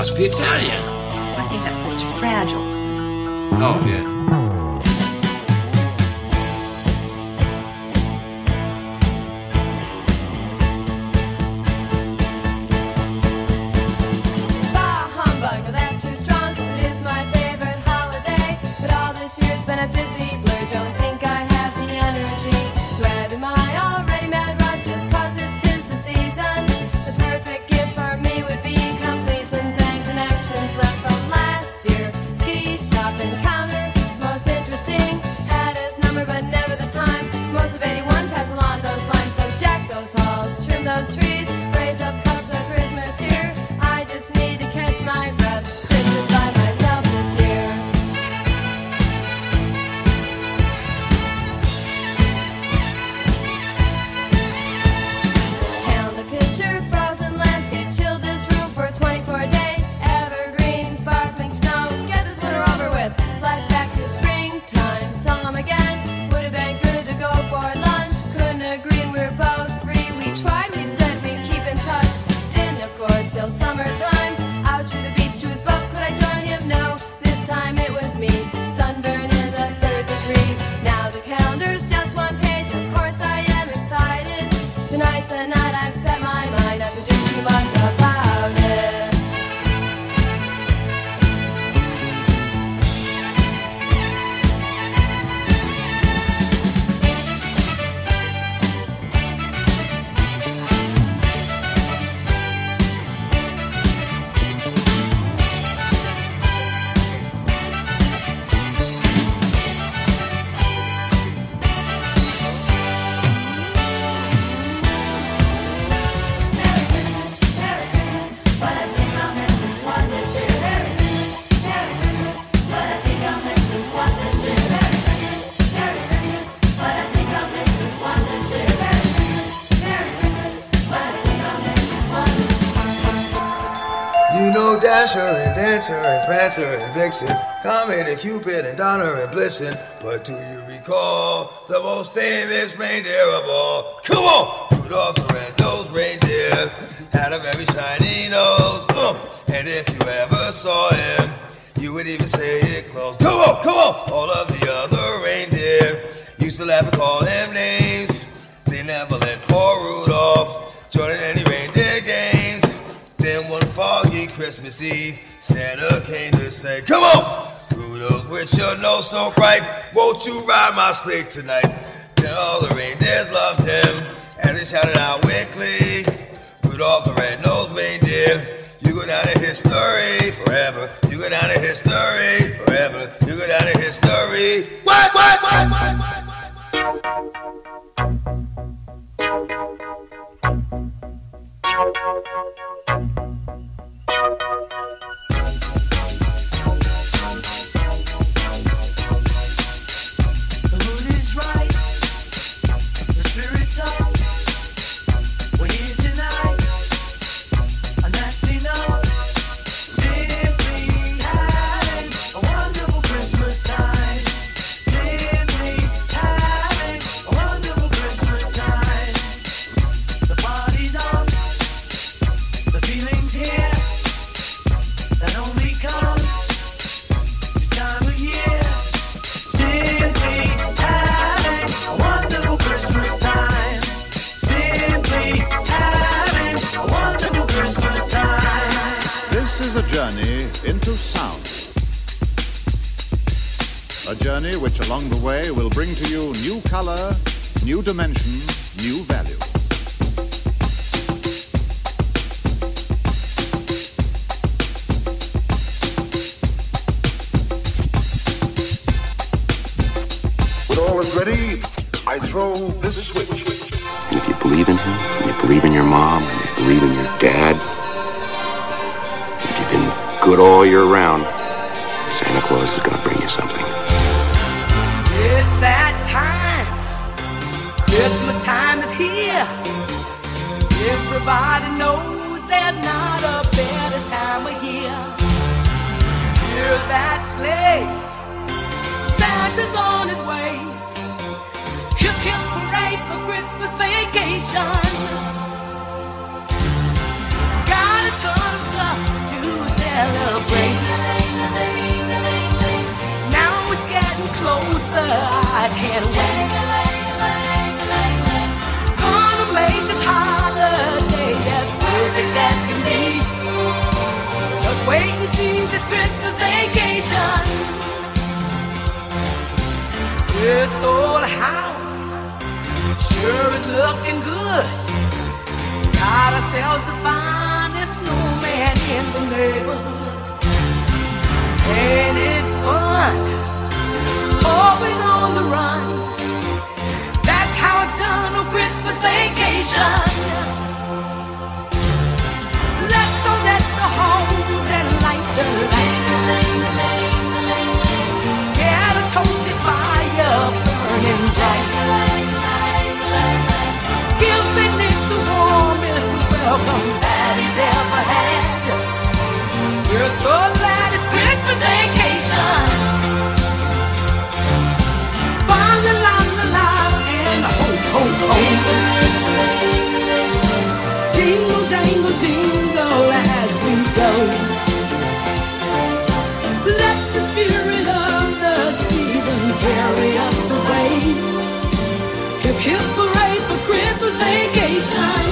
must be Italian. I think that says fragile. Oh, yeah. Dasher and Dancer and Prancer and Vixen, Comet and Cupid and Donner and Blitzen. But do you recall the most famous reindeer of all? Come on! Rudolph the red-nosed reindeer had a very shiny nose. And if you ever saw him, you would even say it close. Come on, come on! All of the other reindeer used to laugh and call him names. They never let poor Rudolph join in any reindeer games. Then one foggy Christmas Eve, Santa came to say, come on, Rudolph, with your nose so bright, won't you ride my sleigh tonight? Then all the reindeers loved him, and they shouted out with glee, Rudolph the red-nosed reindeer, you go down in history forever. You go down in history forever. You go down in history. What? A journey which along the way will bring to you new color, new dimension, new value. When all is ready, I throw this switch. And if you believe in him, and you believe in your mom, and you believe in your dad, if you've been good all year round, Santa Claus is going to bring you something. It's that time. Christmas time is here. Everybody knows there's not a better time of year. Hear that sleigh. Santa's on his way. Hip hip parade for Christmas vacation. Got a ton of stuff to This old house sure is looking good. Got ourselves the finest snowman in the neighborhood. Ain't it fun? Always on the run. That's how it's done on Christmas vacation. Let's all let the homes and light the lights. Get a toasted fire burning bright. Give St. Nick the warmest welcome that he's ever had. We're so glad it's Christmas vacation. Ba la la la la and ho ho ho. Jingle jangle jingle as we go. Let the spirit of the season carry us away. Hip hip hooray for Christmas vacation.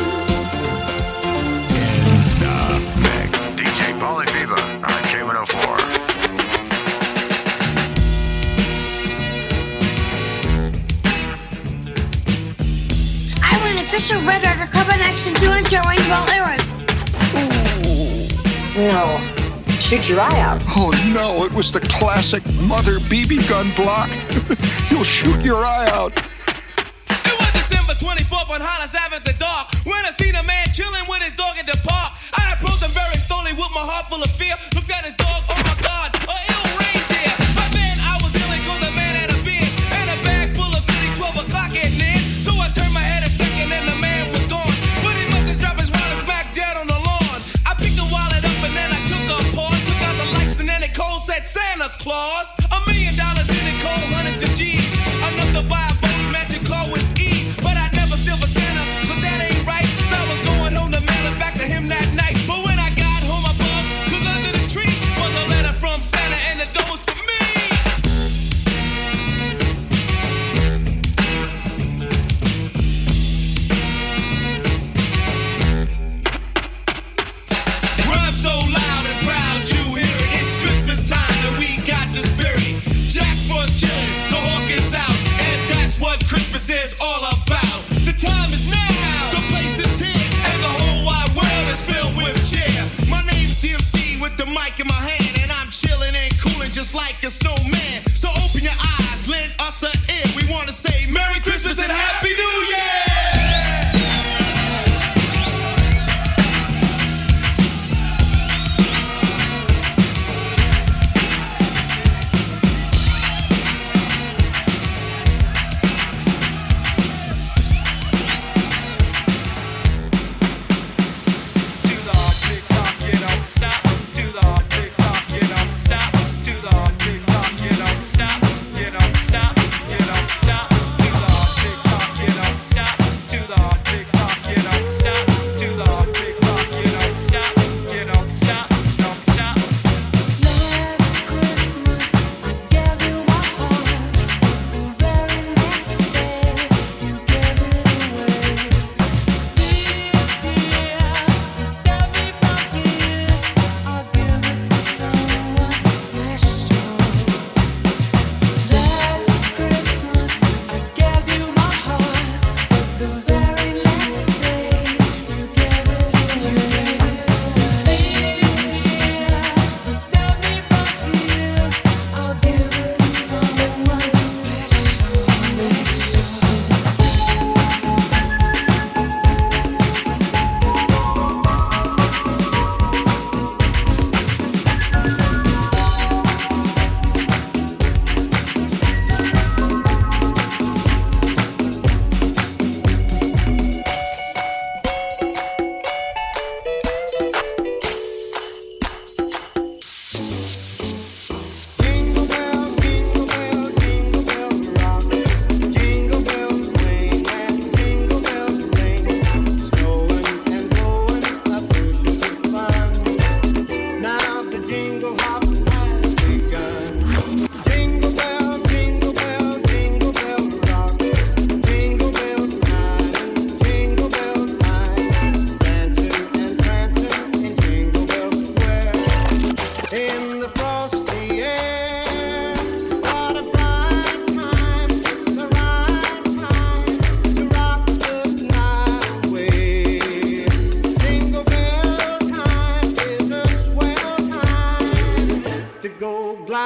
In the mix, DJ Polyfever on K104. I want an official Red Rider Club in action 200 range-ball arrow. No. Shoot your eye out. Oh no, it was the classic mother BB gun block. You'll shoot your eye out. It was December 24th on Hollis Ave at the dark when I seen a man chilling with his dog at the park. I approached him very slowly with my heart full of fear. Looked at his dog, oh my God, a ill reindeer. But then I was yelling cause the man had a beard and a bag full of goodies, 12 o'clock at night. So I turned my head a second and the man was gone. But he must have dropped his wallet back dead on the lawn. I picked the wallet up and then I took a pause, took out the lights and then it cold said Santa Claus. $1 million in it cold, hundreds of G's. Enough to buy a boat, magic car with ease. But I never steal for Santa, cause that ain't right. So I was going home to mail it back to him that night. But when I got home I bugged, cause under the tree was a letter from Santa and the door was for me. Rhyme so loud and proud you hear it. It's Christmas time and we got the spirit. Jack Frost chillin', the hawk is out, and that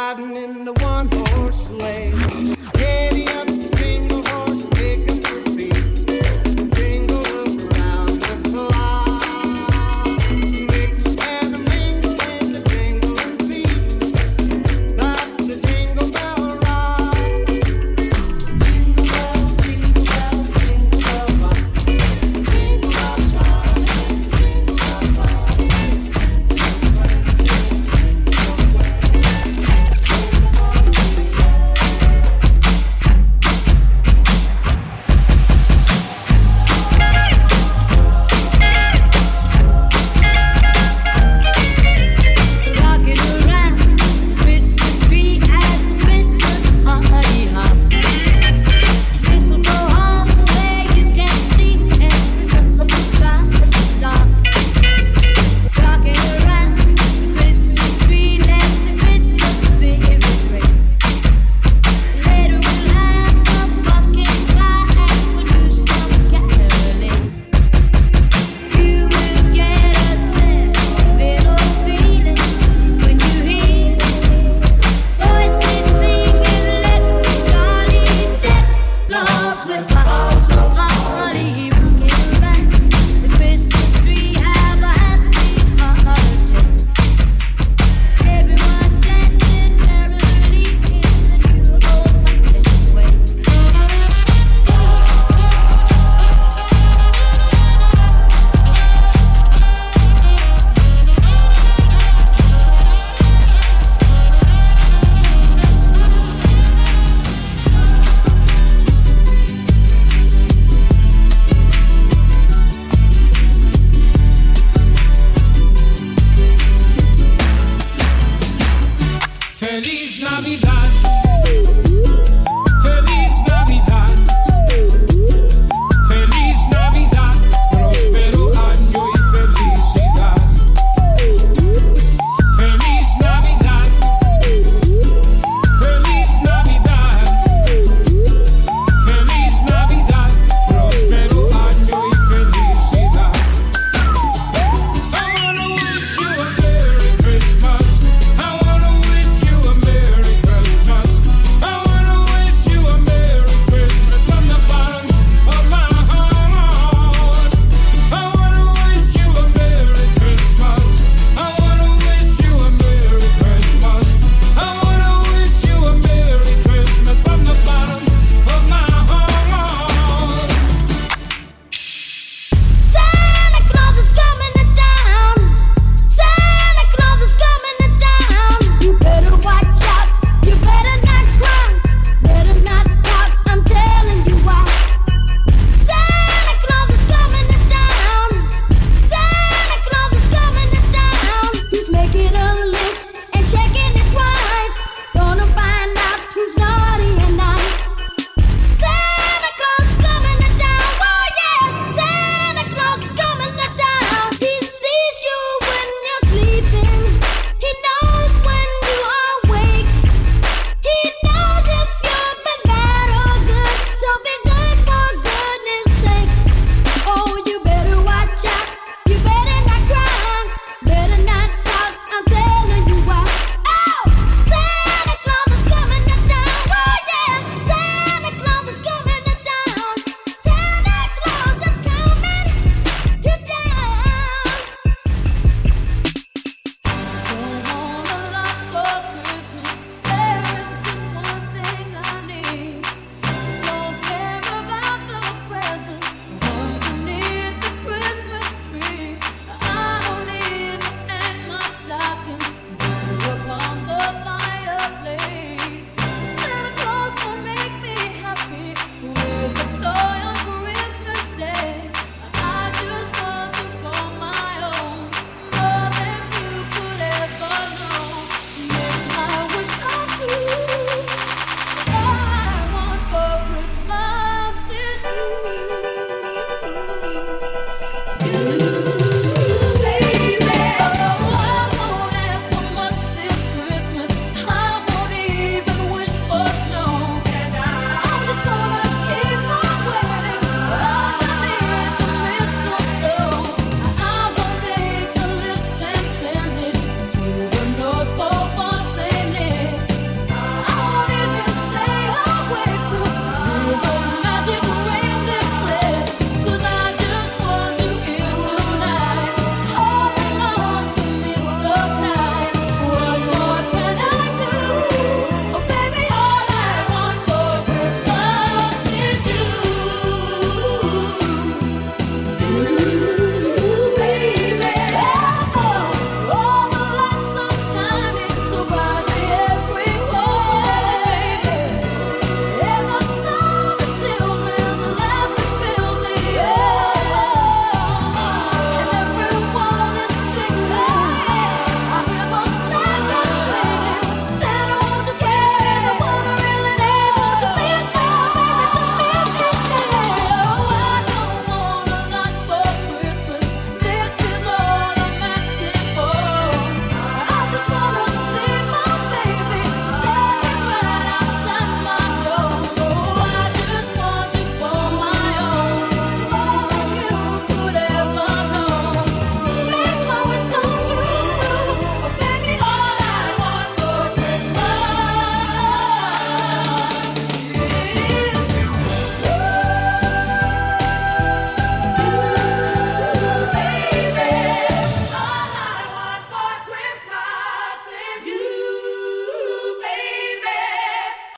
riding in the one-horse sleigh. Giddy up, jingle horse, pick up your feet. Jingle around the clock. Mix and a mingle in the jingling feet. That's the jingle bell rock. Jingle bell, jingle bell, jingle bell rock. Jingle bell time, jingle bell rock. Rocking around Christmas tree at the Christmas party hop. This'll go all the way you can see and the stars stop. Rocking around the Christmas tree, let the Christmas spirit ring. Later we'll have some pumpkin pie and we'll do some caroling. You will get a little feeling when you hear voices singing, "Let me jolly deck the halls with boughs of holly." Rocking around the Christmas tree, have a happy holiday. Everyone dancing merrily in the new old-fashioned way. Feliz Navidad.